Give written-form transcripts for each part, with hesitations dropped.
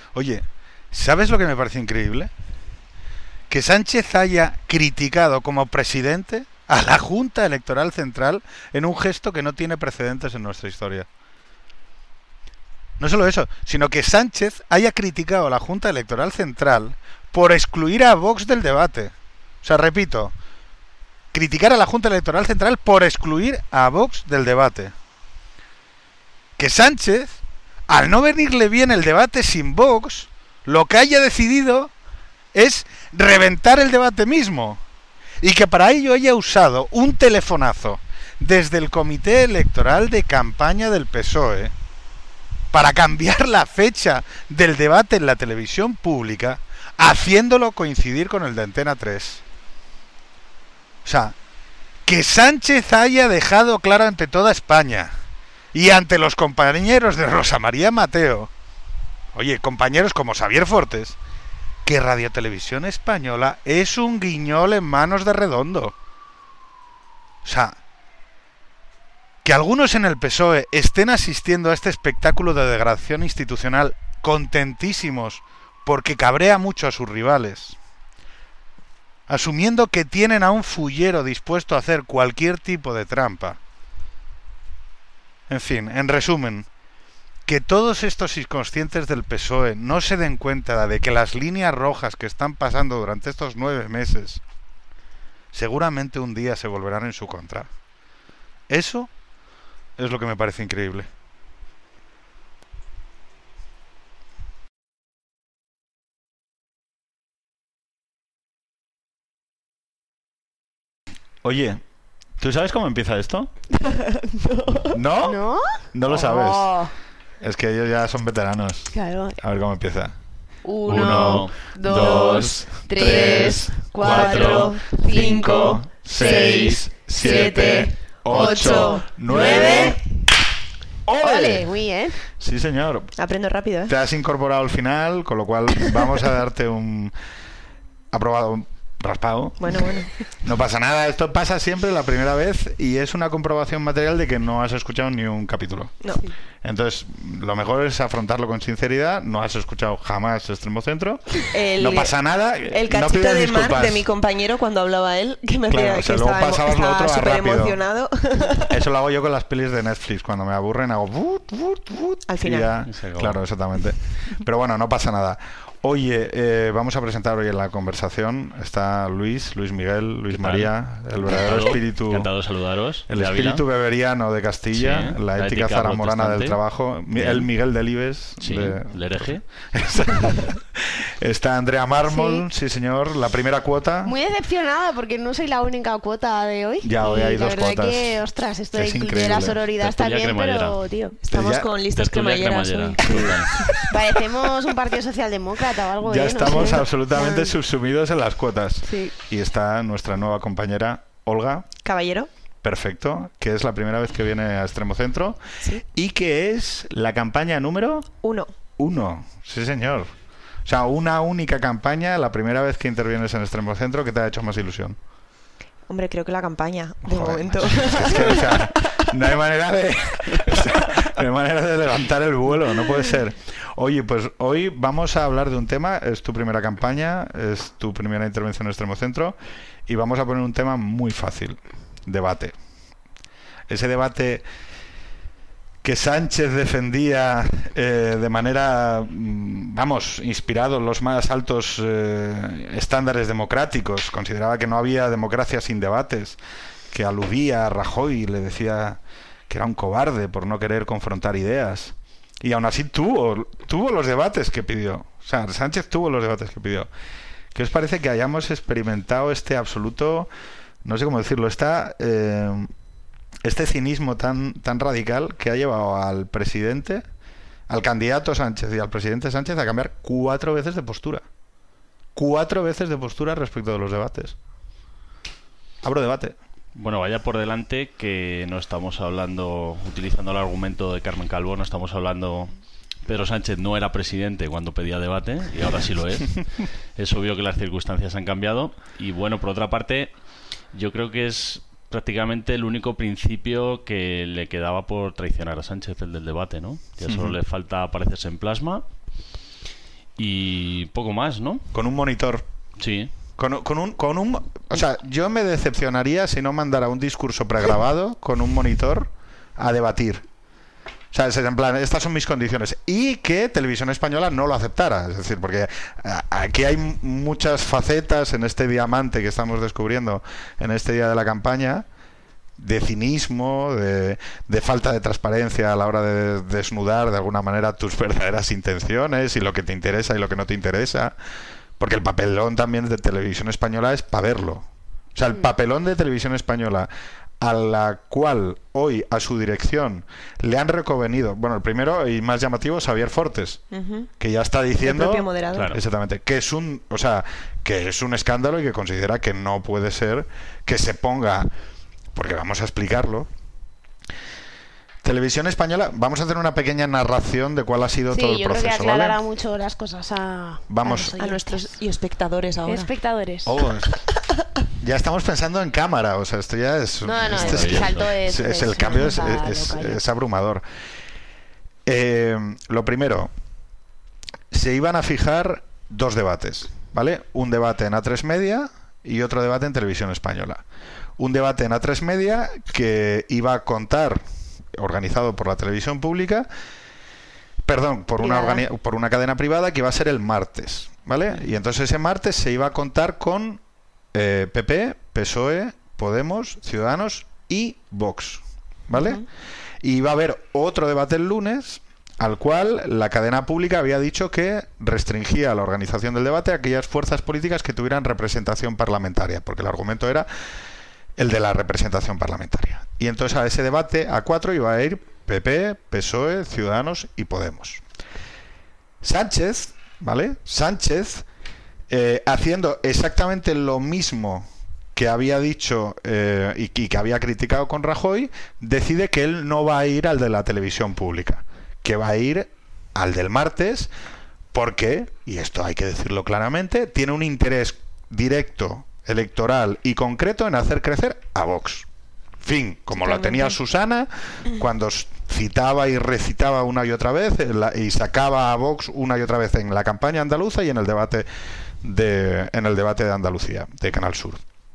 Oye, ¿sabes lo que me parece increíble? Que Sánchez haya criticado como presidente a la Junta Electoral Central en un gesto que no tiene precedentes en nuestra historia. No solo eso, sino que Sánchez haya criticado a la Junta Electoral Central por excluir a Vox del debate. O sea, repito, criticar a la Junta Electoral Central por excluir a Vox del debate. Que Sánchez, al no venirle bien el debate sin Vox, lo que haya decidido es reventar el debate mismo. Y que para ello haya usado un telefonazo desde el Comité Electoral de Campaña del PSOE para cambiar la fecha del debate en la televisión pública, haciéndolo coincidir con el de Antena 3. O sea, que Sánchez haya dejado claro ante toda España y ante los compañeros de Rosa María Mateo, oye, compañeros como Xavier Fortes, que Radio Televisión Española es un guiñol en manos de Redondo. O sea, que algunos en el PSOE estén asistiendo a este espectáculo de degradación institucional contentísimos porque cabrea mucho a sus rivales, asumiendo que tienen a un fullero dispuesto a hacer cualquier tipo de trampa. En fin, en resumen, que todos estos inconscientes del PSOE no se den cuenta de que las líneas rojas que están pasando durante estos 9 meses seguramente un día se volverán en su contra. Eso es lo que me parece increíble. Oye, ¿tú sabes cómo empieza esto? ¿No? ¿No? No lo sabes. Oh, Es que ellos ya son veteranos. claro. A ver cómo empieza. 1, 2, 3, 4, 5, 6, 7, 8, 9. ¡Ole! Muy bien. Sí, señor. Aprendo rápido, ¿eh? Te has incorporado al final, con lo cual vamos a darte un aprobado raspado. Bueno. No pasa nada, esto pasa siempre la primera vez y es una comprobación material de que no has escuchado ni un capítulo. No. Entonces, lo mejor es afrontarlo con sinceridad. No has escuchado jamás Extremo Centro. El- No pasa nada. El no cachito pidas de disculpas. Marc de mi compañero cuando hablaba él, que me Claro, hacía o sea, que luego estaba, pasabas lo otro a súper rápido. emocionado. Eso lo hago yo con las pelis de Netflix. Cuando me aburren hago... Al y final. ya- Y se acabó. claro, exactamente. Pero bueno, no pasa nada. Oye, vamos a presentar hoy en la conversación. Está Luis Miguel, Luis ¿Qué tal? María, el verdadero espíritu... Encantado de saludaros. El de Ávila. espíritu beberiano de Castilla, Sí, la la ética ética zaramorana del protestante. trabajo, Bien. el Miguel Delibes. Sí, el hereje. Está Andrea Mármol, sí señor, la primera cuota. Muy decepcionada porque no soy la única cuota de hoy. Ya, hoy hay Y la dos verdad cuotas. que, ostras, esto Es de incluir increíble. la sororidad está Tertulia bien, cremallera. pero, tío, Estamos Ya- con listas Tertulia cremalleras cremallera. hoy. Total. parecemos un partido socialdemócrata o algo. Ya no estamos sé. absolutamente Ya. subsumidos en las cuotas. Sí. Y está nuestra nueva compañera Olga, Caballero. perfecto, que es la primera vez que viene a Extremo Centro Sí. y que es la campaña número 1. 1. Sí, señor. O sea, una única campaña, la primera vez que intervienes en Extremo Centro, que te ha hecho más ilusión. Hombre, creo que la campaña, de Joder, momento. es que, o sea, no hay manera de no hay manera de levantar el vuelo, no puede ser. Oye, pues hoy vamos a hablar de un tema, es tu primera campaña, es tu primera intervención en Extremo Centro y vamos a poner un tema muy fácil, debate. Ese debate que Sánchez defendía de manera, vamos, inspirado en los más altos estándares democráticos. Consideraba que no había democracia sin debates, que aludía a Rajoy y le decía que era un cobarde por no querer confrontar ideas. Y aún así tuvo los debates que pidió. O sea, Sánchez tuvo los debates que pidió. ¿Qué os parece que hayamos experimentado este absoluto, no sé cómo decirlo, este cinismo tan radical que ha llevado al presidente, al candidato Sánchez y al presidente Sánchez a cambiar 4 veces de postura? 4 veces de postura respecto de los debates. Abro debate. Bueno, vaya por delante que no estamos hablando, utilizando el argumento de Carmen Calvo, no estamos hablando... Pedro Sánchez no era presidente cuando pedía debate y ahora sí lo es. Es obvio que las circunstancias han cambiado. Y bueno, por otra parte, yo creo que es prácticamente el único principio que le quedaba por traicionar a Sánchez, el del debate, ¿no? Ya solo le falta aparecerse en plasma y poco más, ¿no? Con un monitor. Sí. O sea, yo me decepcionaría si no mandara un discurso pregrabado con un monitor a debatir. O sea, es en plan, estas son mis condiciones. Y que Televisión Española no lo aceptara. Es decir, porque aquí hay muchas facetas en este diamante que estamos descubriendo en este día de la campaña, de cinismo, de falta de transparencia a la hora de desnudar de alguna manera tus verdaderas intenciones y lo que te interesa y lo que no te interesa. Porque el papelón también de Televisión Española es para verlo. O sea, el papelón de Televisión Española, a la cual hoy a su dirección le han reconvenido, bueno, el primero y más llamativo es Xavier Fortes, que ya está diciendo, el propio moderador. Claro. exactamente, que es un escándalo y que considera que no puede ser que se ponga, porque vamos a explicarlo. Televisión Española, vamos a hacer una pequeña narración de cuál ha sido todo el yo creo que proceso, aclarará ¿vale? mucho las cosas Vamos. A nuestros y espectadores ahora. espectadores. Oh, ya estamos pensando en cámara, o sea, esto ya es... No, esto el salto es el cambio es local. abrumador. Lo primero, se iban a fijar dos debates, ¿vale? Un debate en A3 Media y otro debate en Televisión Española. Un debate en A3 Media que iba a contar, organizado por la televisión pública, perdón, por una cadena privada, que iba a ser el martes, ¿vale? Y entonces ese martes se iba a contar con PP, PSOE, Podemos, Ciudadanos y Vox, ¿vale? Y iba a haber otro debate el lunes, al cual la cadena pública había dicho que restringía la organización del debate a aquellas fuerzas políticas que tuvieran representación parlamentaria, porque el argumento era el de la representación parlamentaria. Y entonces a ese debate A4 iba a ir PP, PSOE, Ciudadanos y Podemos. Sánchez, ¿vale? Sánchez, haciendo exactamente lo mismo que había dicho y que había criticado con Rajoy, decide que él no va a ir al de la televisión pública, que va a ir al del martes, porque, y esto hay que decirlo claramente, tiene un interés directo, electoral y concreto en hacer crecer a Vox. Fin, como lo tenía Susana cuando citaba y recitaba una y otra vez y sacaba a Vox una y otra vez en la campaña andaluza y en el debate de Andalucía, de Canal Sur.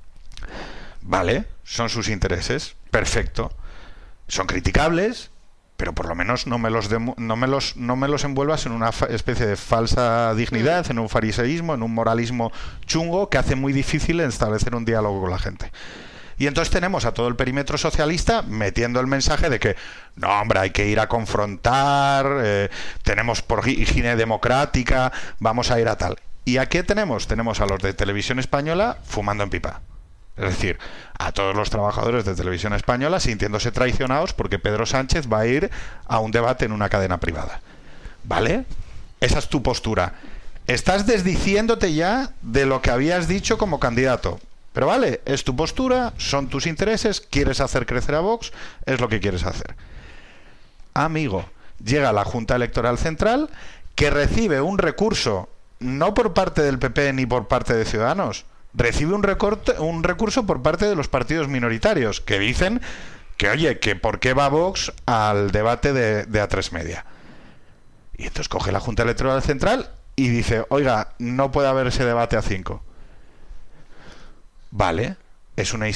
Vale, son sus intereses, perfecto. Son criticables, pero por lo menos no me los envuelvas en una especie de falsa dignidad, en un fariseísmo, en un moralismo chungo que hace muy difícil establecer un diálogo con la gente. Y entonces tenemos a todo el perímetro socialista metiendo el mensaje de que no, hombre, hay que ir a confrontar, tenemos por higiene democrática, vamos a ir a tal. ¿Y a qué tenemos? Tenemos a los de Televisión Española fumando en pipa. Es decir, a todos los trabajadores de Televisión Española sintiéndose traicionados porque Pedro Sánchez va a ir a un debate en una cadena privada. ¿Vale? Esa es tu postura. Estás desdiciéndote ya de lo que habías dicho como candidato. Pero vale, es tu postura, son tus intereses, quieres hacer crecer a Vox, es lo que quieres hacer. Amigo, llega la Junta Electoral Central, que recibe un recurso, no por parte del PP ni por parte de Ciudadanos, recibe un recurso por parte de los partidos minoritarios, que dicen que, oye, que por qué va Vox al debate de A3 Media. Y entonces coge la Junta Electoral Central y dice, oiga, no puede haber ese debate a 5. Vale, es una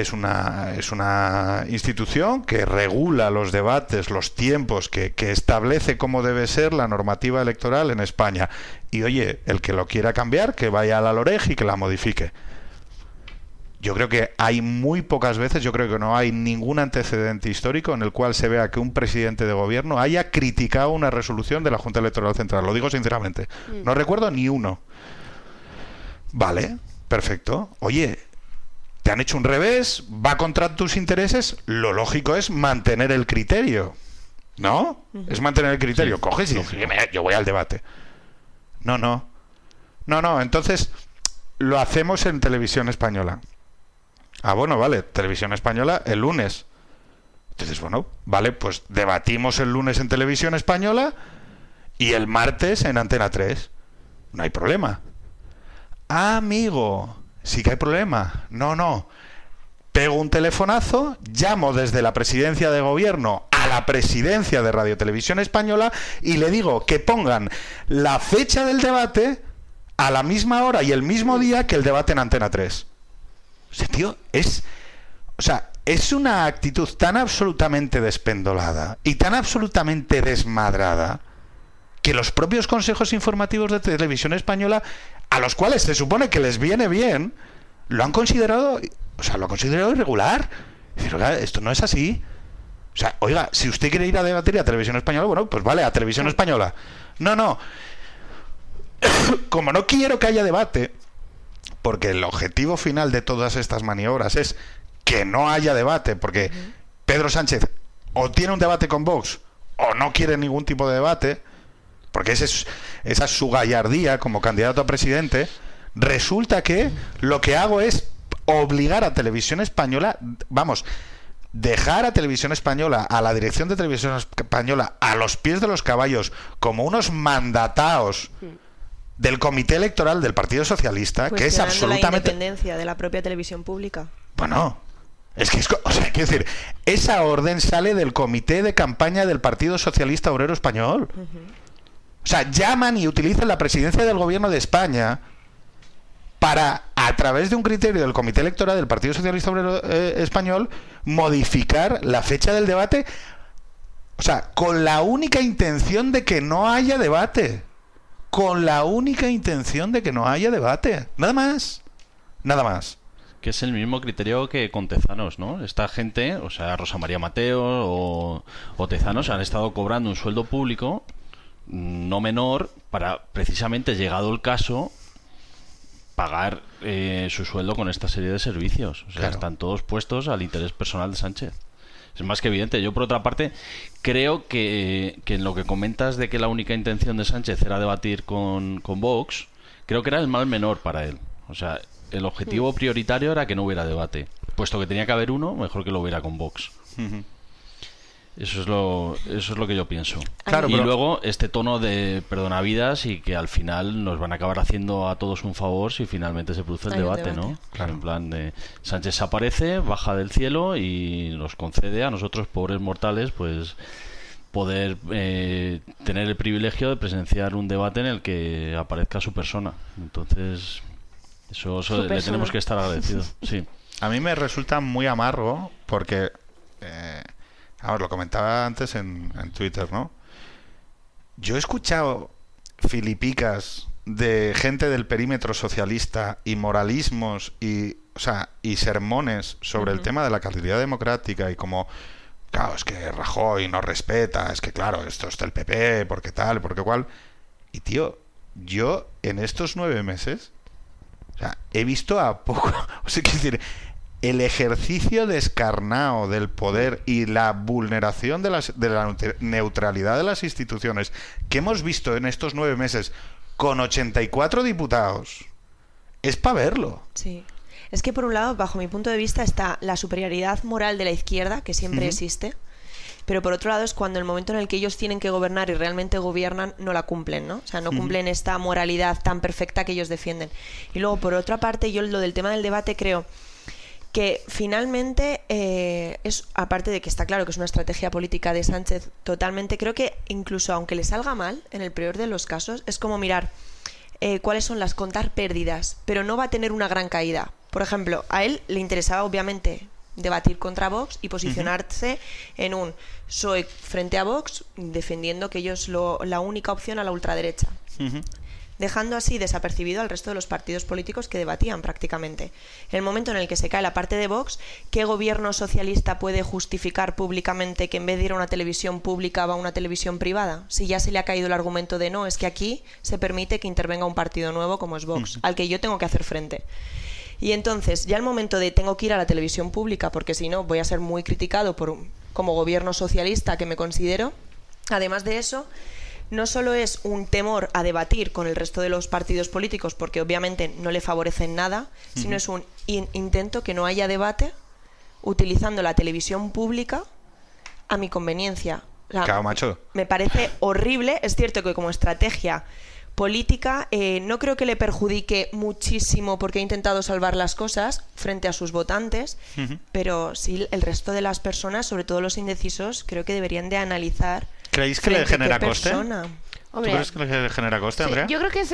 institución que regula los debates, los tiempos, que establece cómo debe ser la normativa electoral en España. Y oye, el que lo quiera cambiar, que vaya a la LOREG y que la modifique. Yo creo que hay muy pocas veces, yo creo que no hay ningún antecedente histórico en el cual se vea que un presidente de gobierno haya criticado una resolución de la Junta Electoral Central. Lo digo sinceramente. No recuerdo ni uno. Vale, perfecto. Oye, te han hecho un revés, va contra tus intereses, lo lógico es mantener el criterio, ¿no? Es mantener el criterio. Sí, coges y dices, yo voy al debate. No, entonces lo hacemos en Televisión Española. Ah, bueno, vale, Televisión Española el lunes. Entonces, bueno, vale, pues debatimos el lunes en Televisión Española y el martes en Antena 3. No hay problema. Amigo, sí que hay problema. No. Pego un telefonazo, llamo desde la presidencia de gobierno a la presidencia de Radio Televisión Española y le digo que pongan la fecha del debate a la misma hora y el mismo día que el debate en Antena 3. O sea, tío, es una actitud tan absolutamente despendolada y tan absolutamente desmadrada que los propios consejos informativos de Televisión Española, a los cuales se supone que les viene bien, lo han considerado, irregular. Pero, oiga, esto no es así. O sea, oiga, si usted quiere ir a debatir a Televisión Española, bueno, pues vale, a Televisión Española. No. Como no quiero que haya debate, porque el objetivo final de todas estas maniobras es que no haya debate, porque Pedro Sánchez o tiene un debate con Vox o no quiere ningún tipo de debate, porque esa es su gallardía como candidato a presidente. Resulta que lo que hago es obligar a Televisión Española, dejar a Televisión Española, a la dirección de Televisión Española, a los pies de los caballos, como unos mandataos del comité electoral del Partido Socialista, que es absolutamente... la independencia de la propia televisión pública. Bueno, quiero decir, esa orden sale del comité de campaña del Partido Socialista Obrero Español. O sea, llaman y utilizan la presidencia del gobierno de España para, a través de un criterio del comité electoral del Partido Socialista Obrero Español, modificar la fecha del debate, o sea, con la única intención de que no haya debate. Con la única intención de que no haya debate. Nada más. Que es el mismo criterio que con Tezanos, ¿no? Esta gente, o sea, Rosa María Mateo o Tezanos, han estado cobrando un sueldo público no menor para, precisamente llegado el caso, pagar su sueldo con esta serie de servicios. O sea, claro, están todos puestos al interés personal de Sánchez. Es más que evidente. Yo, por otra parte, creo que en lo que comentas de que la única intención de Sánchez era debatir con Vox, creo que era el mal menor para él. O sea, el objetivo prioritario era que no hubiera debate. Puesto que tenía que haber uno, mejor que lo hubiera con Vox. Eso es lo que yo pienso. Claro, y pero... luego este tono de perdonavidas y que al final nos van a acabar haciendo a todos un favor si finalmente se produce el debate, ¿no? Claro. En plan de Sánchez aparece, baja del cielo y nos concede a nosotros, pobres mortales, pues poder tener el privilegio de presenciar un debate en el que aparezca su persona. Entonces, eso le tenemos que estar agradecidos. Sí. A mí me resulta muy amargo porque... lo comentaba antes en Twitter, ¿no? Yo he escuchado filipicas de gente del perímetro socialista y moralismos y sermones sobre el tema de la calidad democrática y como, claro, es que Rajoy no respeta, es que claro, esto es del PP, porque tal, porque cual. Y tío, yo en estos 9 meses, he visto a poco, quiero decir, el ejercicio descarnado del poder y la vulneración de la neutralidad de las instituciones que hemos visto en estos 9 meses con 84 diputados es para verlo. Sí. Es que por un lado, bajo mi punto de vista, está la superioridad moral de la izquierda, que siempre existe, pero por otro lado es cuando el momento en el que ellos tienen que gobernar y realmente gobiernan, no la cumplen, ¿no? O sea, no cumplen esta moralidad tan perfecta que ellos defienden. Y luego, por otra parte, yo lo del tema del debate creo que finalmente es, aparte de que está claro que es una estrategia política de Sánchez totalmente, creo que incluso aunque le salga mal, en el peor de los casos, es como mirar cuáles son las contar pérdidas, pero no va a tener una gran caída. Por ejemplo, a él le interesaba obviamente debatir contra Vox y posicionarse en un soy frente a Vox, defendiendo que ellos la única opción a la ultraderecha. Dejando así desapercibido al resto de los partidos políticos que debatían prácticamente. En el momento en el que se cae la parte de Vox, ¿qué gobierno socialista puede justificar públicamente que en vez de ir a una televisión pública va a una televisión privada? Si ya se le ha caído el argumento de no, es que aquí se permite que intervenga un partido nuevo como es Vox, al que yo tengo que hacer frente. Y entonces, ya el momento de tengo que ir a la televisión pública, porque si no voy a ser muy criticado como gobierno socialista que me considero, además de eso... No solo es un temor a debatir con el resto de los partidos políticos, porque obviamente no le favorecen nada, sino es un intento que no haya debate utilizando la televisión pública a mi conveniencia. O sea, claro, macho. me parece horrible. Es cierto que como estrategia política. No creo que le perjudique muchísimo porque ha intentado salvar las cosas frente a sus votantes, pero sí el resto de las personas, sobre todo los indecisos, creo que deberían de analizar. ¿Creéis que le genera coste? Hombre, ¿Tú crees que le genera coste, Andrea? yo creo que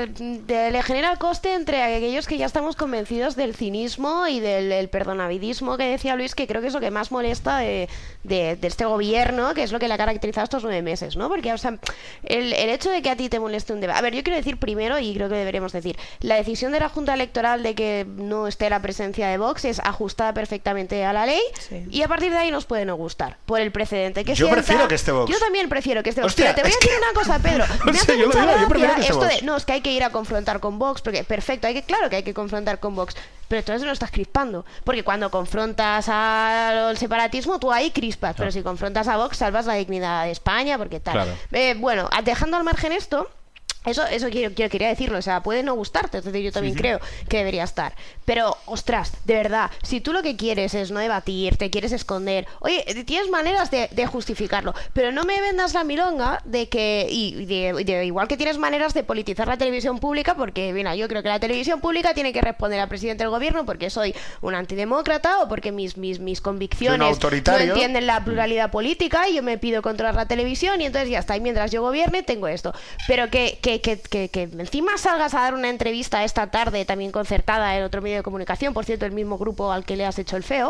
le genera coste entre aquellos que ya estamos convencidos del cinismo y del perdonavidismo que decía Luis, que creo que es lo que más molesta de este gobierno, que es lo que le ha caracterizado estos 9 meses, ¿no? Porque, o sea, el hecho de que a ti te moleste un debate... A ver, yo quiero decir primero, y creo que deberíamos decir, la decisión de la Junta Electoral de que no esté la presencia de Vox es ajustada perfectamente a la ley, y a partir de ahí nos puede no gustar, por el precedente que Yo prefiero que esté Vox. Yo también prefiero que esté Vox. Hostia, Pero te voy a decir una cosa, Pedro. O Me sea, hace yo lo mucha digo, yo prefiero gracia que esté esto Vox. de, no, es que hay que ir a confrontar con Vox, porque perfecto, claro que hay que confrontar con Vox, pero entonces no estás crispando, porque cuando confrontas al separatismo tú ahí crispas, pero si confrontas a Vox salvas la dignidad de España, porque tal. Claro. Bueno, dejando al margen esto, eso quería decirlo, o sea, puede no gustarte, es decir, yo también creo que debería estar. Pero, ostras, de verdad, si tú lo que quieres es no debatir, te quieres esconder, oye, tienes maneras de justificarlo, pero no me vendas la milonga de que, igual que tienes maneras de politizar la televisión pública, porque, mira, yo creo que la televisión pública tiene que responder al presidente del gobierno porque soy un antidemócrata o porque mis convicciones no entienden la pluralidad política y yo me pido controlar la televisión y entonces ya está, y mientras yo gobierne tengo esto. Pero que encima salgas a dar una entrevista esta tarde también concertada en otro medio de comunicación, por cierto el mismo grupo al que le has hecho el feo,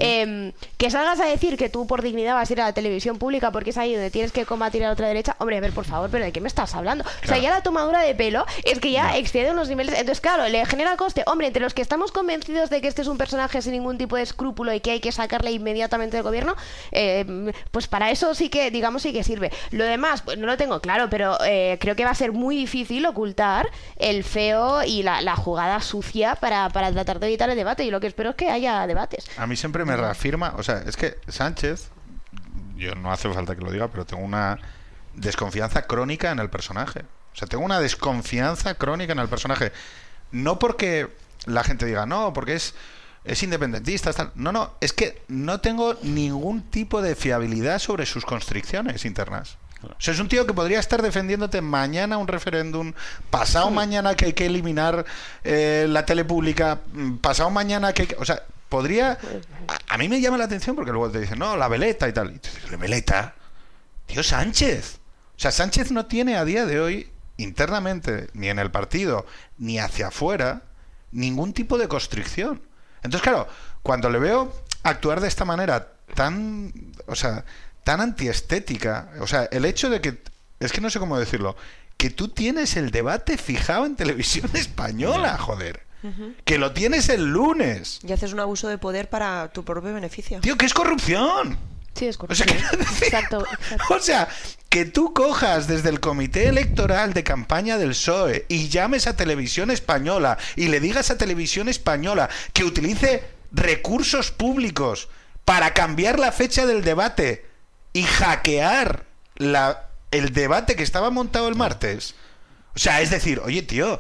que salgas a decir que tú por dignidad vas a ir a la televisión pública porque es ahí donde tienes que combatir a la otra derecha. Hombre, a ver, por favor, pero ¿de qué me estás hablando? Claro. O sea, ya la tomadura de pelo es que ya excede unos niveles, entonces claro, le genera coste. Hombre, entre los que estamos convencidos de que este es un personaje sin ningún tipo de escrúpulo y que hay que sacarle inmediatamente del gobierno, pues para eso sí que, digamos, sí que sirve. Lo demás, pues no lo tengo claro, pero creo que va a ser muy difícil ocultar el feo y la jugada sucia para tratar de evitar el debate, y lo que espero es que haya debates. A mí siempre me reafirma, o sea, es que Sánchez, yo no hace falta que lo diga, pero tengo una desconfianza crónica en el personaje. O sea, tengo una desconfianza crónica en el personaje. No porque la gente diga, no, porque es independentista, tal. No, es que no tengo ningún tipo de fiabilidad sobre sus constricciones internas. O sea, es un tío que podría estar defendiéndote mañana un referéndum, pasado mañana que hay que eliminar la tele pública, pasado mañana que hay que... O sea, podría... A mí me llama la atención porque luego te dicen, no, la veleta y tal. Y tú dices, ¿la veleta? Tío, Sánchez. O sea, Sánchez no tiene a día de hoy, internamente, ni en el partido, ni hacia afuera, ningún tipo de constricción. Entonces, claro, cuando le veo actuar de esta manera tan... O sea... tan antiestética, o sea, el hecho de que, es que no sé cómo decirlo, que tú tienes el debate fijado en televisión española, joder, que lo tienes el lunes. Y haces un abuso de poder para tu propio beneficio. Tío, que es corrupción. Sí, es corrupción. O sea, exacto. O sea, que tú cojas desde el comité electoral de campaña del PSOE y llames a Televisión Española y le digas a Televisión Española que utilice recursos públicos para cambiar la fecha del debate y hackear el debate que estaba montado el martes. O sea, es decir, oye, tío,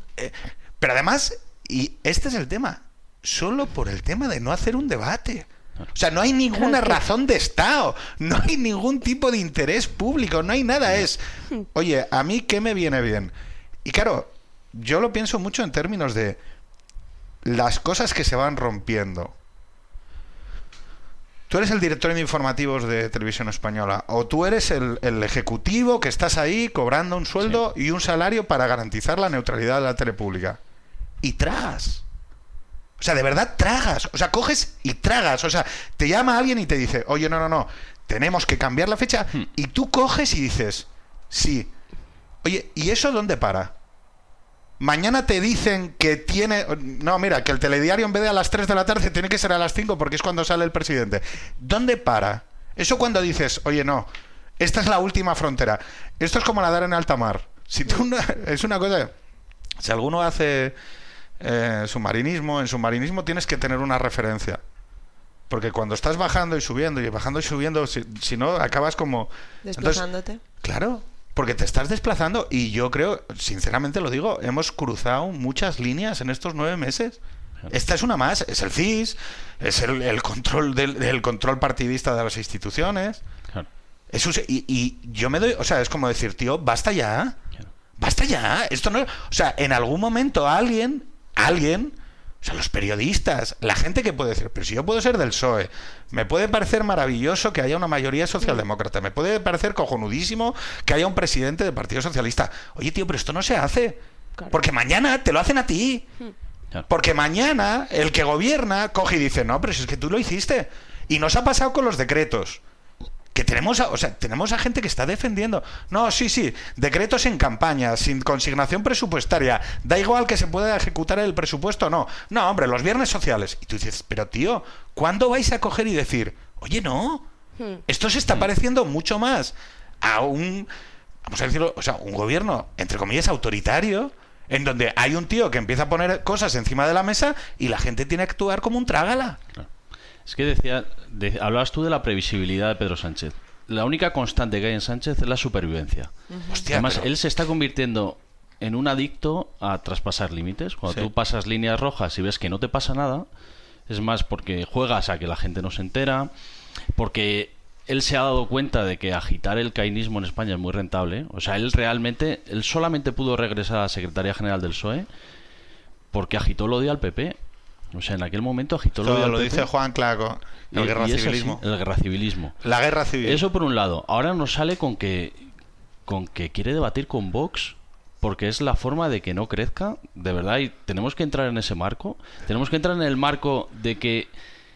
pero además, y este es el tema, solo por el tema de no hacer un debate. O sea, no hay ninguna razón de Estado, no hay ningún tipo de interés público, no hay nada. Es, oye, ¿a mí qué me viene bien? Y claro, yo lo pienso mucho en términos de las cosas que se van rompiendo. Tú eres el director de informativos de Televisión Española, o tú eres el ejecutivo que estás ahí cobrando un sueldo y un salario para garantizar la neutralidad de la tele pública. Y tragas. O sea, de verdad tragas. O sea, coges y tragas. O sea, te llama alguien y te dice, oye, no, tenemos que cambiar la fecha. Y tú coges y dices, sí. Oye, ¿y eso dónde para? Mañana te dicen que tiene... No, mira, que el telediario en vez de a las 3 de la tarde tiene que ser a las 5 porque es cuando sale el presidente. ¿Dónde para? Eso cuando dices, oye, no, esta es la última frontera. Esto es como nadar en alta mar. Si tú no, es una cosa... Si alguno hace submarinismo, en submarinismo tienes que tener una referencia. Porque cuando estás bajando y subiendo, si no, acabas como... Desplazándote. Entonces, claro... Porque te estás desplazando y yo creo, sinceramente lo digo, hemos cruzado muchas líneas en estos 9 meses. Esta es una más, es el CIS, es el control del control partidista de las instituciones. Claro. Y yo me doy, o sea, es como decir, tío, basta ya. Basta ya, esto no... O sea, en algún momento alguien, o sea, los periodistas, la gente que puede decir, pero si yo puedo ser del PSOE, me puede parecer maravilloso que haya una mayoría socialdemócrata, me puede parecer cojonudísimo que haya un presidente del Partido Socialista. Oye, tío, pero esto no se hace. Claro. Porque mañana te lo hacen a ti. Porque mañana el que gobierna coge y dice, no, pero si es que tú lo hiciste. Y nos ha pasado con los decretos. Que tenemos a gente que está defendiendo. No, sí, decretos en campaña, sin consignación presupuestaria. Da igual que se pueda ejecutar el presupuesto o no. No, hombre, los viernes sociales. Y tú dices, pero tío, ¿cuándo vais a coger y decir, oye, no? Esto se está pareciendo mucho más a un, vamos a decirlo, o sea, un gobierno, entre comillas, autoritario, en donde hay un tío que empieza a poner cosas encima de la mesa y la gente tiene que actuar como un trágala. Claro. Es que hablabas tú de la previsibilidad de Pedro Sánchez. La única constante que hay en Sánchez es la supervivencia. Hostia, además, pero... él se está convirtiendo en un adicto a traspasar límites. Cuando Sí. tú pasas líneas rojas y ves que no te pasa nada, es más porque juegas a que la gente no se entera, porque él se ha dado cuenta de que agitar el caínismo en España es muy rentable. O sea, él solamente pudo regresar a la Secretaría General del PSOE porque agitó el odio al PP. O sea, en aquel momento agitó el odio al Todo lo PP. dice Juan Clago, el Y es así, guerracivilismo. el guerracivilismo. La guerra civil. Eso por un lado. Ahora nos sale con que quiere debatir con Vox porque es la forma de que no crezca. De verdad, y tenemos que entrar en ese marco. Tenemos que entrar en el marco de que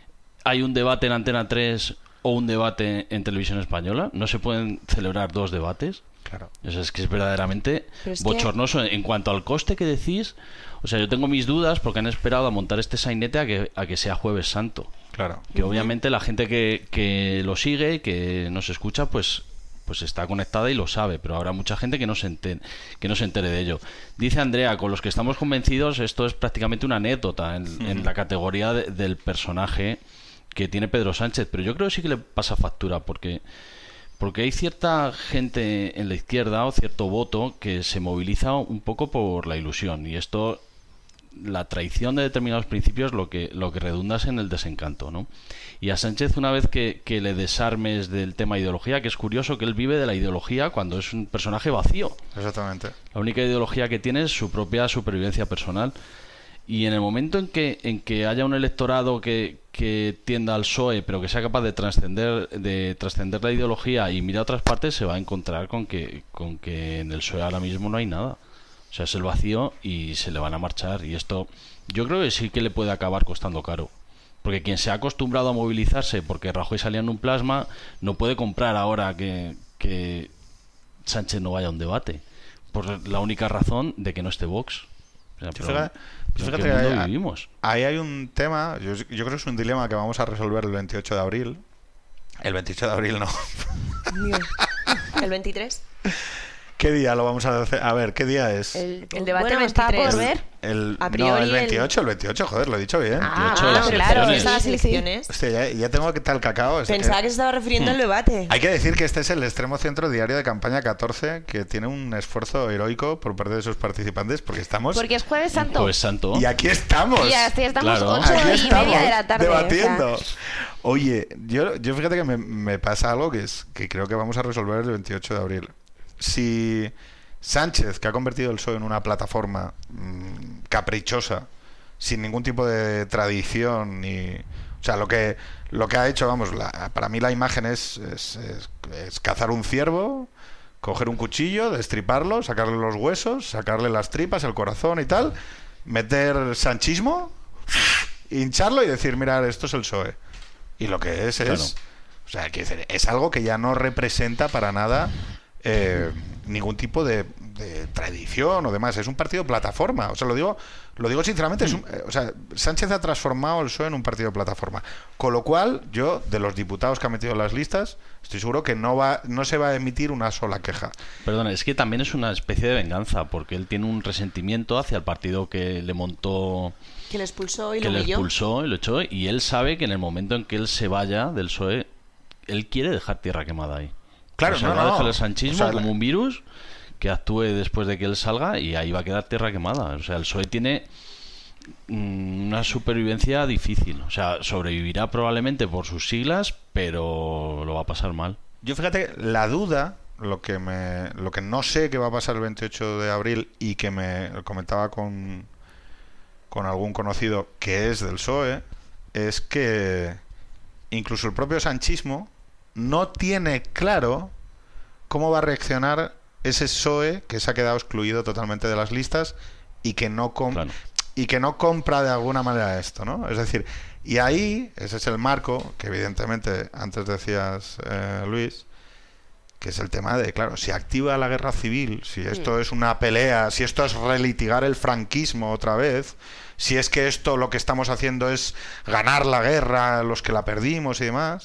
hay un debate en Antena 3 o un debate en Televisión Española. No se pueden celebrar dos debates. Claro. Eso es que es verdaderamente Pero es bochornoso. En cuanto al coste que decís, o sea, yo tengo mis dudas porque han esperado a montar este sainete a que sea Jueves Santo. Claro. Que obviamente la gente que lo sigue, que nos escucha, pues está conectada y lo sabe, pero habrá mucha gente que no se entere de ello. Dice Andrea, con los que estamos convencidos, esto es prácticamente una anécdota en la categoría del personaje que tiene Pedro Sánchez, pero yo creo que sí que le pasa factura, porque hay cierta gente en la izquierda o cierto voto que se moviliza un poco por la ilusión, y esto, la traición de determinados principios, lo que redunda es en el desencanto, ¿no? Y a Sánchez, una vez que le desarmes del tema ideología, que es curioso que él vive de la ideología cuando es un personaje vacío. Exactamente. La única ideología que tiene es su propia supervivencia personal. Y en el momento en que haya un electorado que tienda al PSOE, pero que sea capaz de trascender la ideología y mira a otras partes, se va a encontrar con que en el PSOE ahora mismo no hay nada. O sea, es el vacío y se le van a marchar. Y esto yo creo que sí que le puede acabar costando caro. Porque quien se ha acostumbrado a movilizarse porque Rajoy salía en un plasma, no puede comprar ahora que Sánchez no vaya a un debate. Por la única razón de que no esté Vox. O sea, Fíjate ¿en que qué mundo vivimos? ahí hay un tema, yo creo que es un dilema que vamos a resolver el 28 de abril. El 28 de abril no. ¿El 23? ¿Qué día lo vamos a hacer? A ver, ¿qué día es? El debate bueno, está 23. por ver. A No, priori el 28, joder, lo he dicho bien. Ah, hecho, las claro, elecciones. esas las elecciones. Hostia, ya tengo que tal cacao. Pensaba que se estaba refiriendo al debate. Hay que decir que este es el Extremo Centro Diario de Campaña 14, que tiene un esfuerzo heroico por parte de sus participantes, porque estamos... Porque es Jueves Santo. Jueves Santo. Y aquí estamos. Y así estamos Claro. 8 Aquí y estamos media de la tarde. debatiendo. o sea. Oye, yo fíjate que me pasa algo que creo que vamos a resolver el 28 de abril. Si Sánchez, que ha convertido el PSOE en una plataforma caprichosa, sin ningún tipo de tradición ni... O sea, lo que ha hecho, vamos, para mí la imagen es cazar un ciervo, coger un cuchillo, destriparlo, sacarle los huesos, sacarle las tripas, el corazón y tal, meter sanchismo, hincharlo y decir, mira, esto es el PSOE. Y lo que es... Claro. O sea, quiero decir, es algo que ya no representa para nada ningún tipo de tradición o demás. Es un partido plataforma. O sea, lo digo sinceramente. O sea, Sánchez ha transformado el PSOE en un partido plataforma. Con lo cual, yo, de los diputados que ha metido en las listas, estoy seguro que no se va a emitir una sola queja. Perdona, es que también es una especie de venganza, porque él tiene un resentimiento hacia el partido que le montó, Que le expulsó y que lo le humilló. expulsó y lo echó, y él sabe que en el momento en que él se vaya del PSOE, él quiere dejar tierra quemada ahí. Claro, o sea, no, va a no. dejar el sanchismo O sea, como un virus que actúe después de que él salga, y ahí va a quedar tierra quemada. O sea, el PSOE tiene una supervivencia difícil. O sea, sobrevivirá probablemente por sus siglas, pero lo va a pasar mal. Yo fíjate, la duda lo que no sé que va a pasar el 28 de abril y que me comentaba con algún conocido que es del PSOE, es que incluso el propio sanchismo no tiene claro cómo va a reaccionar ese PSOE que se ha quedado excluido totalmente de las listas y que no compra de alguna manera esto, ¿no? Es decir, y ahí, ese es el marco que evidentemente antes decías, Luis, que es el tema de, claro, si activa la guerra civil, si esto es una pelea, si esto es relitigar el franquismo otra vez, si es que esto lo que estamos haciendo es ganar la guerra, los que la perdimos y demás.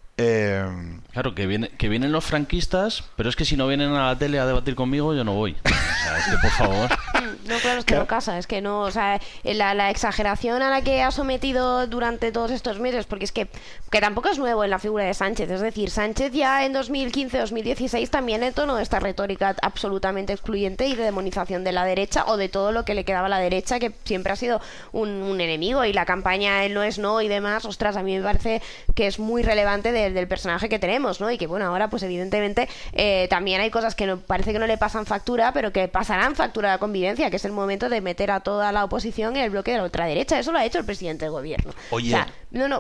Claro, que vienen los franquistas, pero es que si no vienen a la tele a debatir conmigo, yo no voy. O sea, es que por favor. No, claro, es que no casa, es que no, o sea, la exageración a la que ha sometido durante todos estos meses, porque es que tampoco es nuevo en la figura de Sánchez, es decir, Sánchez ya en 2015-2016 también entonó esta retórica absolutamente excluyente y de demonización de la derecha o de todo lo que le quedaba a la derecha, que siempre ha sido un enemigo, y la campaña él no es no y demás, ostras, a mí me parece que es muy relevante del personaje que tenemos, ¿no? Y que bueno, ahora pues evidentemente también hay cosas que parece que no le pasan factura, pero que pasarán factura a la convivencia, que es el momento de meter a toda la oposición en el bloque de la ultraderecha. Eso lo ha hecho el presidente del gobierno. Oye. O sea,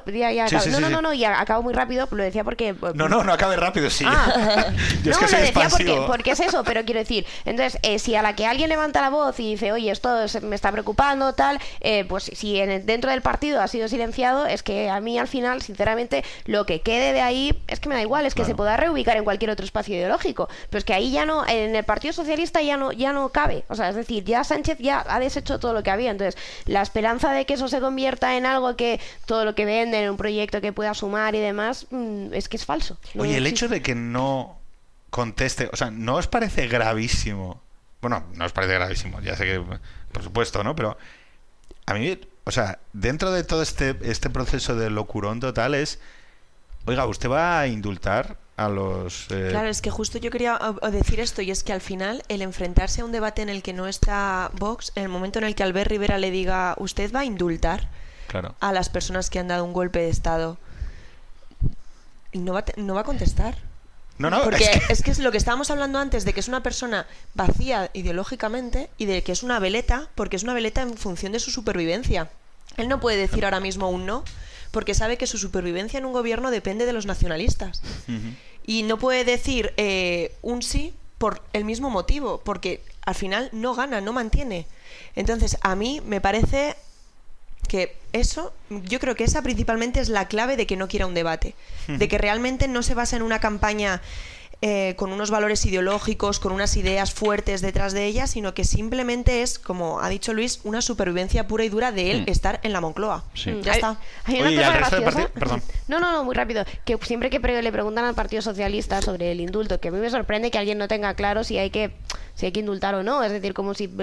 y acabo muy rápido, lo decía porque... No acabe rápido, sí. Yo es no, que lo decía expansivo. porque es eso, pero quiero decir, entonces, si a la que alguien levanta la voz y dice, oye, esto me está preocupando, tal, pues si dentro del partido ha sido silenciado, es que a mí al final, sinceramente, lo que quede de ahí, es que me da igual, es que se podrá reubicar en cualquier otro espacio ideológico, pero es que ahí ya no, en el Partido Socialista ya no cabe, o sea, es decir, ya Sánchez ya ha deshecho todo lo que había, entonces, la esperanza de que eso se convierta en algo que todo lo que venden, en un proyecto que pueda sumar y demás, es que es falso. Oye, el hecho de que no conteste, o sea, ¿no os parece gravísimo? Bueno, no os parece gravísimo, ya sé que, por supuesto, ¿no? Pero a mí, o sea, dentro de todo este proceso de locurón total es, oiga, ¿usted va a indultar a los...? Claro, es que justo yo quería decir esto, y es que al final el enfrentarse a un debate en el que no está Vox, en el momento en el que Albert Rivera le diga, ¿usted va a indultar a las personas que han dado un golpe de Estado? No va a contestar. No, porque es que es lo que estábamos hablando antes, de que es una persona vacía ideológicamente y de que es una veleta, porque es una veleta en función de su supervivencia. Él no puede decir ahora mismo un no, porque sabe que su supervivencia en un gobierno depende de los nacionalistas. Y no puede decir un sí por el mismo motivo, porque al final no gana, no mantiene. Entonces, a mí me parece que eso, yo creo que esa principalmente es la clave de que no quiera un debate, de que realmente no se basa en una campaña con unos valores ideológicos, con unas ideas fuertes detrás de ella, sino que simplemente es, como ha dicho Luis, una supervivencia pura y dura de él estar en la Moncloa. Ya está. Hay una cosa graciosa. Perdón. No, muy rápido. Que siempre que le preguntan al Partido Socialista sobre el indulto, que a mí me sorprende que alguien no tenga claro si hay que indultar o no. Es decir, como si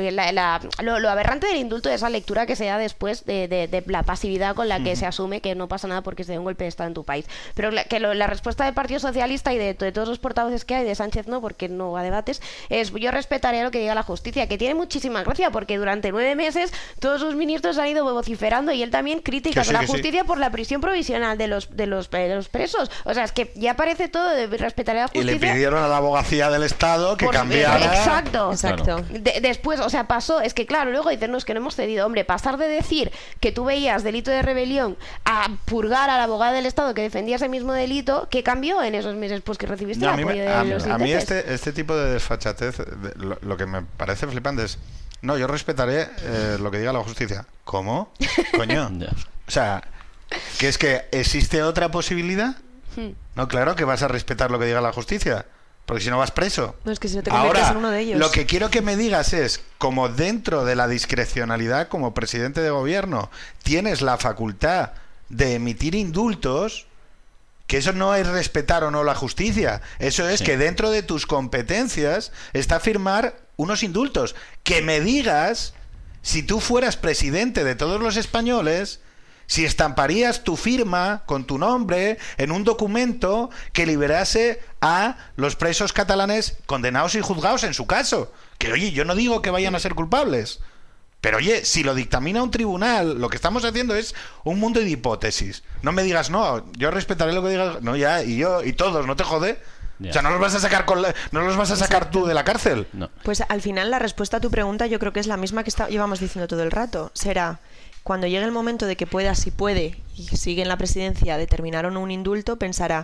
lo aberrante del indulto es esa lectura que se da después de la pasividad con la que se asume que no pasa nada porque se dé un golpe de Estado en tu país. Pero la respuesta del Partido Socialista y de todos los portavoces que hay, de Sánchez no, porque no va a debates, es: yo respetaré lo que diga la justicia, que tiene muchísima gracia, porque durante 9 meses todos sus ministros han ido vociferando y él también critica a la justicia por la prisión provisional de los presos. O sea, es que ya parece todo de respetaré a la justicia. Y le pidieron a la abogacía del Estado que cambiara. Exacto. Claro. Después, o sea, pasó, es que claro, luego dicen, no, es que no hemos cedido. Hombre, pasar de decir que tú veías delito de rebelión a purgar a la abogada del Estado que defendía ese mismo delito, ¿qué cambió en esos meses? Pues que recibiste el apoyo de los a mí este tipo de desfachatez, lo que me parece flipante es, no, yo respetaré lo que diga la justicia. ¿Cómo? Coño. O sea, ¿que es que existe otra posibilidad? No, claro que vas a respetar lo que diga la justicia, porque si no vas preso. No, es que si no te conviertes en uno de ellos. Lo que quiero que me digas es, como dentro de la discrecionalidad como presidente de gobierno tienes la facultad de emitir indultos, que eso no es respetar o no la justicia, eso es que dentro de tus competencias está firmar unos indultos. Que me digas, si tú fueras presidente de todos los españoles, si estamparías tu firma con tu nombre en un documento que liberase a los presos catalanes condenados y juzgados en su caso. Que oye, yo no digo que vayan a ser culpables, pero oye, si lo dictamina un tribunal, lo que estamos haciendo es un mundo de hipótesis. No me digas, no, yo respetaré lo que digas, no, ya, y yo, y todos, no te jode. Ya. O sea, no los vas a sacar no los vas a sacar tú de la cárcel. No. Pues al final la respuesta a tu pregunta yo creo que es la misma que llevamos diciendo todo el rato. Será, cuando llegue el momento de que pueda, si puede, y sigue en la presidencia, determinar o no un indulto, pensará,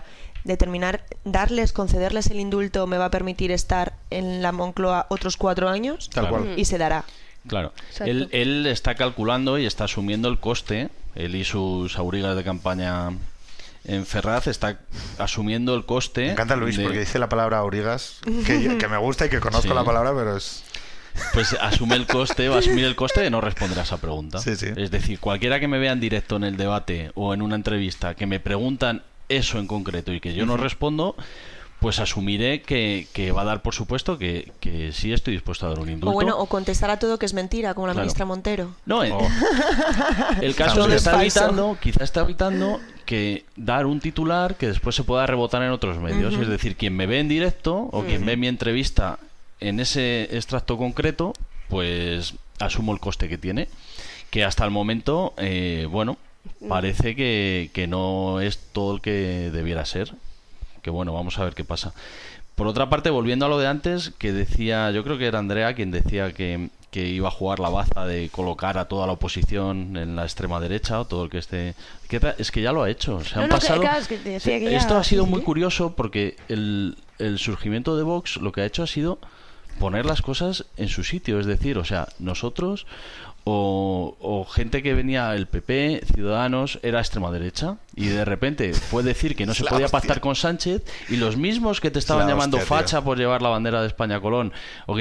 concederles el indulto me va a permitir estar en la Moncloa otros 4 años, Tal cual. y se dará. Claro, Exacto. él está calculando y está asumiendo el coste, él y sus aurigas de campaña en Ferraz está asumiendo el coste. Me encanta Luis porque dice la palabra aurigas, que me gusta y que conozco Sí. la palabra, pero es... Pues va a asumir el coste de no responder a esa pregunta. Sí, sí. Es decir, cualquiera que me vea en directo en el debate o en una entrevista que me preguntan eso en concreto y que yo no respondo, pues asumiré que va a dar por supuesto que sí estoy dispuesto a dar un indulto. O bueno, o contestar a todo que es mentira, como la Claro. ministra Montero. No, Oh. el caso Todo es que es falso. quizá está evitando que dar un titular que después se pueda rebotar en otros medios. Es decir, quien me ve en directo o quien ve mi entrevista en ese extracto concreto, pues asumo el coste que tiene, que hasta el momento, bueno, parece que no es todo el que debiera ser. Que bueno, vamos a ver qué pasa. Por otra parte, volviendo a lo de antes, que decía, yo creo que era Andrea quien decía que iba a jugar la baza de colocar a toda la oposición en la extrema derecha o todo el que esté... Es que ya lo ha hecho. Se han pasado... claro, es que te decía que ya- Esto ha sido sí, muy sí. curioso porque el surgimiento de Vox lo que ha hecho ha sido poner las cosas en su sitio. Es decir, o sea, nosotros o gente que venía el PP, Ciudadanos, era extrema derecha y de repente fue decir que no Es se la podía hostia. pactar con Sánchez y los mismos que te estaban la llamando hostia, tío. facha por llevar la bandera de España a Colón o que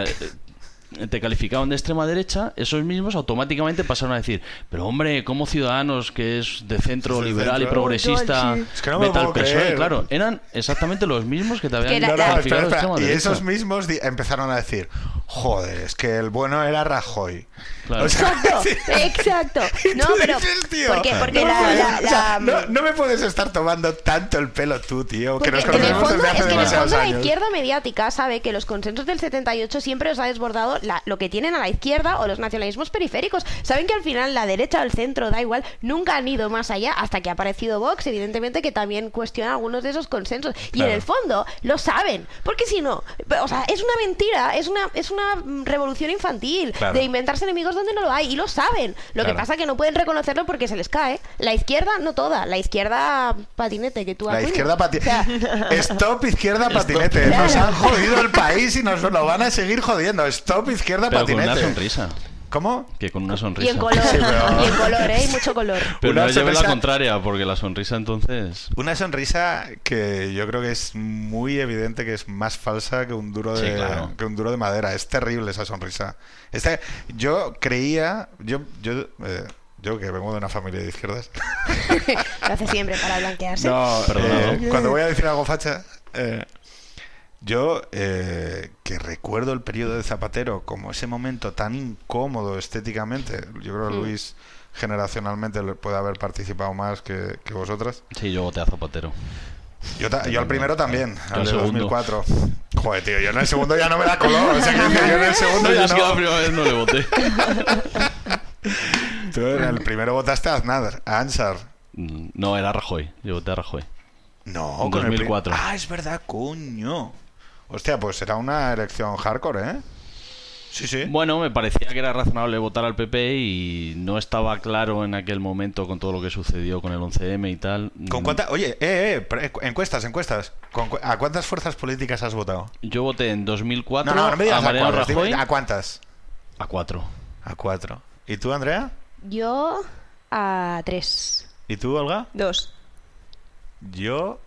te calificaban de extrema derecha, esos mismos automáticamente pasaron a decir, pero hombre, ¿cómo Ciudadanos, que es de centro Es de liberal y centro? progresista, Es que no me vete al puedo PSOE? creer. Claro, eran exactamente los mismos que te habían que la- calificado Espera, de espera. extrema Y derecha. esos mismos empezaron a decir, joder, es que el bueno era Rajoy. Claro. O sea, Exacto, sí. exacto. Y No, tú pero dices, tío, porque no, la- me puedes estar tomando tanto el pelo tú, tío, que Porque nos en el conocemos fondo, desde hace es que en el demasiados fondo la años. izquierda mediática sabe que los consensos del 78 siempre os ha desbordado lo que tienen a la izquierda o los nacionalismos periféricos. Saben que al final la derecha o el centro, da igual, nunca han ido más allá hasta que ha aparecido Vox, evidentemente que también cuestiona algunos de esos consensos. Y Claro. en el fondo lo saben, porque si no, o sea, es una mentira, es una revolución infantil Claro. de inventarse enemigos donde no lo hay y lo saben. Lo Claro. que pasa es que no pueden reconocerlo porque se les cae. La izquierda no toda, la izquierda patinete que tú La acuñas. izquierda patinete. O sea, Stop izquierda patinete. Claro. Nos han jodido el país y nos lo van a seguir jodiendo. Stop izquierda Pero con patinete. una sonrisa. ¿Cómo? Que con una y sonrisa. en color, Sí, pero- y en color, ¿eh? Y mucho color. Pero Una no lleve la sonrisa- contraria, porque la sonrisa entonces... Una sonrisa que yo creo que es muy evidente que es más falsa que un duro de, Sí, claro. que un duro de madera. Es terrible esa sonrisa. Yo creía, yo que vengo de una familia de izquierdas. Lo hace siempre para blanquearse. No, Perdonado. cuando voy a decir algo facha, yo que recuerdo el periodo de Zapatero como ese momento tan incómodo estéticamente. Yo creo que Luis generacionalmente puede haber participado más que vosotras. Sí, yo voté a Zapatero. Yo al primero también, Yo al al de segundo. 2004. Joder, tío, yo en el segundo ya no me da color. O sea, que yo en el segundo No, ya es que la no. primera vez no le voté. Tú en el primero votaste a Aznar, a Ansar. No, era Rajoy. Yo voté a Rajoy. No, En con el 2004. es verdad, coño. Hostia, pues era una elección hardcore, ¿eh? Sí, sí. Bueno, me parecía que era razonable votar al PP y no estaba claro en aquel momento con todo lo que sucedió con el 11M y tal. ¿Con cuántas? Oye, encuestas. ¿A cuántas fuerzas políticas has votado? Yo voté en 2004 No me digas a Mariano cuáles, dime, Rajoy ¿a cuántas? a 4. A 4. ¿Y tú, Andrea? Yo a 3. ¿Y tú, Olga? 2. Yo...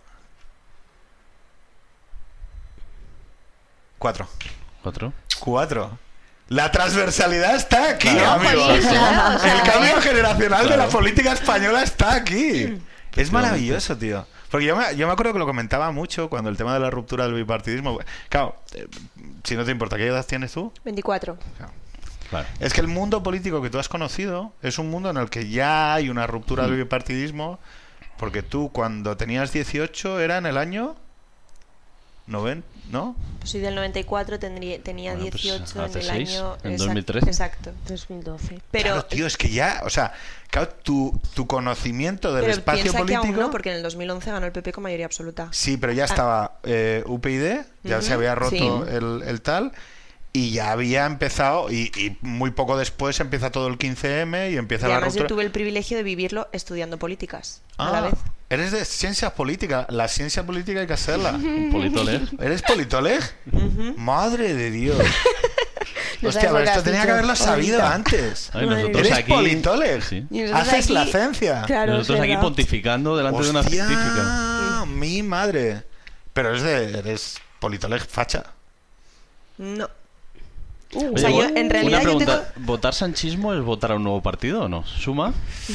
4. 4. 4. La transversalidad está aquí, Claro. amigos. Jolín, claro, o sea, El cambio generacional de la Claro. política española está aquí. Es maravilloso, tío. Porque yo me acuerdo que lo comentaba mucho cuando el tema de la ruptura del bipartidismo... Claro, si no te importa, ¿qué edad tienes tú? 24. Claro. Es que el mundo político que tú has conocido es un mundo en el que ya hay una ruptura del bipartidismo, porque tú cuando tenías 18 era en el año ¿No? Pues soy del 94, tenía Bueno, pues 18 hace en el 6, año... en exacto, 2013. Exacto. 2012. Pero, Claro, tío, es que ya, o sea, claro, tu conocimiento del pero espacio piensa que aún político... no, porque en el 2011 ganó el PP con mayoría absoluta. Sí, pero ya estaba UPyD, ya se había roto sí. el tal, y ya había empezado, y muy poco después empieza todo el 15M y empieza Y la además ruptura. yo tuve el privilegio de vivirlo estudiando políticas a la Ah, vez. eres de ciencia política. La ciencia política hay que hacerla. Un politóleg. ¿Eres politóleg? Madre de Dios. No Hostia, sabes lo pero que esto has tenía que dicho haberlo sabido ahorita. antes. Ay, nosotros ¿Eres aquí, politóleg? Sí. Y nosotros Haces la aquí- ciencia. Claro, Nosotros es aquí verdad. pontificando delante de una Hostia, científica. mi madre. Pero eres politóleg facha. No. Oye, O sea, yo, en realidad una yo pregunta, ¿votar sanchismo es votar a un nuevo partido o no? ¿Suma?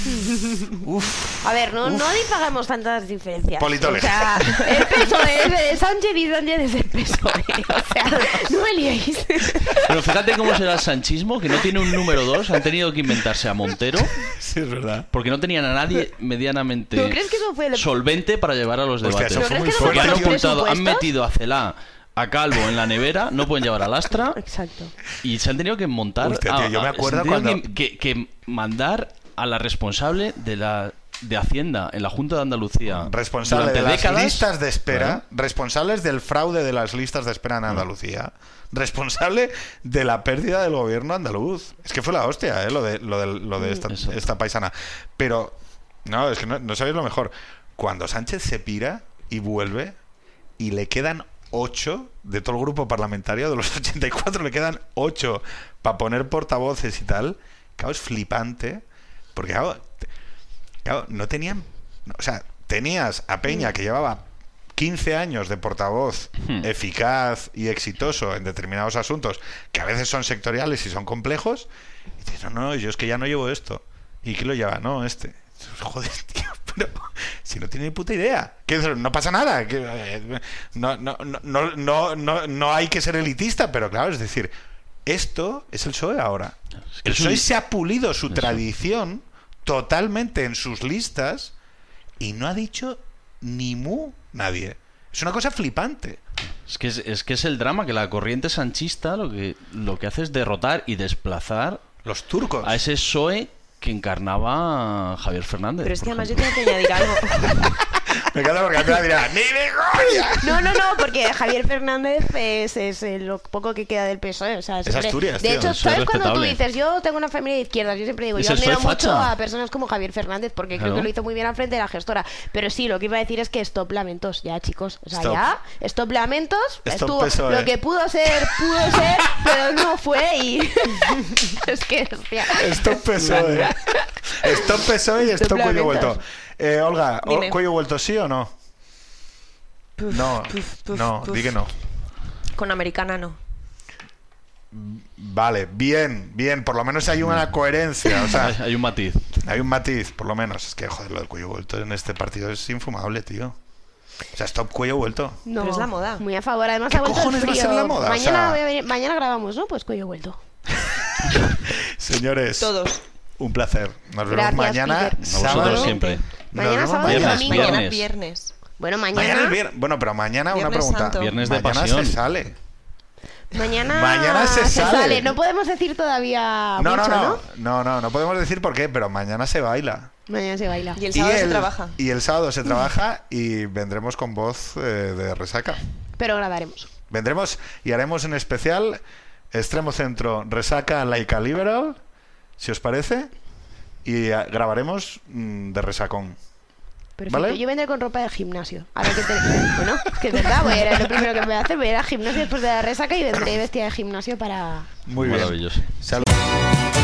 Uf. A ver, no difagamos tantas diferencias. Politóleg. O sea, el PSOE es de Sánchez y Sánchez es el PSOE. O sea, no me liéis. Pero fíjate cómo será el sanchismo, que no tiene un número 2. Han tenido que inventarse a Montero Sí, es verdad. porque no tenían a nadie medianamente ¿No crees que eso fue el- solvente para llevar a los Hostia, debates. eso fue ¿No muy crees que Porque eso han fue fuerte. los ocultado, han presupuestos? metido a Celá, a Calvo en la nevera, no pueden llevar a Lastra Exacto. y se han tenido que montar. Hostia, tío, yo me acuerdo se han tenido cuando- que mandar a la responsable de Hacienda en la Junta de Andalucía Responsable durante de las décadas. listas de espera, Claro. responsables del fraude de las listas de espera en Andalucía, responsable de la pérdida del gobierno andaluz. Es que fue la hostia, lo de Eso. esta paisana. Pero, no, es que no sabéis lo mejor. Cuando Sánchez se pira y vuelve y le quedan 8 de todo el grupo parlamentario, de los 84 le quedan 8 para poner portavoces y tal, claro, es flipante, porque claro, no tenían, o sea, tenías a Peña que llevaba 15 años de portavoz eficaz y exitoso en determinados asuntos que a veces son sectoriales y son complejos, y dices, no, yo es que ya no llevo esto. ¿Y quién lo lleva? No, este. Joder, tío, pero si no tiene ni puta idea, que no pasa nada, que no hay que ser elitista, pero claro, es decir, esto es el PSOE ahora. Es que El es un- PSOE se ha pulido su tradición totalmente en sus listas y no ha dicho ni mu nadie. Es una cosa flipante. Es que es el drama, que la corriente sanchista lo que hace es derrotar y desplazar Los turcos. a ese PSOE que encarnaba Javier Fernández. Pero es que por además yo ejemplo. tengo que añadir algo. Me encanta porque al final dirá, ¡ni de Goya! No, porque Javier Fernández es lo poco que queda del PSOE. O sea, siempre- Asturias, de tío. hecho, Eso es ¿sabes cuando tú respetable. dices, yo tengo una familia de izquierdas? Yo siempre digo, Es yo el admiro PSOE mucho facha. a personas como Javier Fernández porque creo Claro. que lo hizo muy bien al frente de la gestora. Pero sí, lo que iba a decir es que stop lamentos, ya, chicos. O sea, Stop. ya, stop lamentos. Stop PSOE. Lo que pudo ser, pero no fue y... es que, hostia. Stop PSOE. Stop PSOE y stop Stop cuello lamentos. vuelto. Olga, Dime. ¿cuello vuelto sí o no? No, no, di que no. Con americana no. Vale, bien, por lo menos hay una coherencia, o sea, Hay un matiz. hay un matiz, por lo menos. Es que, joder, lo del cuello vuelto en este partido es infumable, tío. O sea, stop cuello vuelto. No, Pero es la moda. Muy a favor. Además, ¿Qué ha vuelto el cojones va a frío. ser la moda? O Mañana, sea- voy a venir- mañana grabamos, ¿no? Pues cuello vuelto. Señores, Todos. un placer. Nos vemos Gracias, mañana, Peter. A sábado. vosotros siempre. Nos Mañana, vemos sábado y Viernes, domingo. viernes. Mañana viernes. Bueno, Mañana mañana... es viernes. Bueno, pero mañana una Viernes pregunta. Santo. Viernes de Mañana pasión. se sale. Mañana se sale. No podemos decir todavía No, mucho, no podemos decir por qué, pero mañana se baila. Mañana se baila. Y el sábado se trabaja. Y el sábado se trabaja y vendremos con voz de resaca. Pero grabaremos. Vendremos y haremos en especial Extremo Centro Resaca Laica Liberal, si os parece, y grabaremos de resacón. Perfecto. ¿Vale? Yo vendré con ropa de gimnasio. A ver qué te... Bueno, es que es verdad, lo primero que me voy a hacer, voy a ir al gimnasio después de la resaca y vendré vestida de gimnasio para... Muy bien. Maravilloso. Salud.